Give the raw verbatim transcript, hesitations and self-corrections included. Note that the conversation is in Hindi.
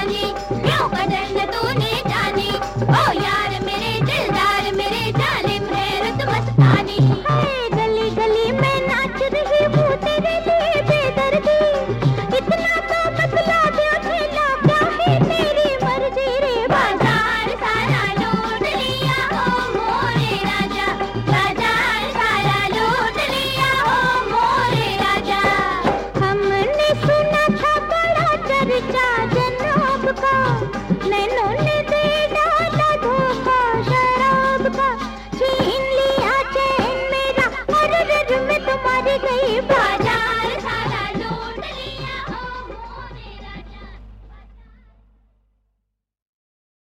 जानी, क्यों कदर न तूने जानी। ओ यार मेरे दिलदार मेरे जालिम है रुत मस्तानी। गली गली में नाच रही हूँ तेरे लिए बेदर्दी, इतना तो बतला दो खेला क्या है तेरी मर्जी रे। बाजार सारा लूट लिया हो मोरे राजा, बाजार सारा लूट लिया हो मोरे राजा। हमने सुना था बड़ा चर्चा जनाब का, नैनों ने